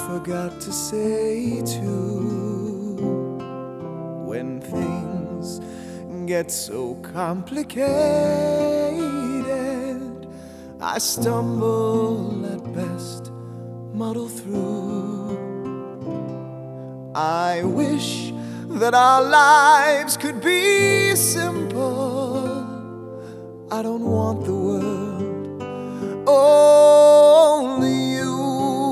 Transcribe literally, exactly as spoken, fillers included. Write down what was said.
forgot to say too, when things get so complicated, I stumble at best, muddle through. I wish that our lives could be simple,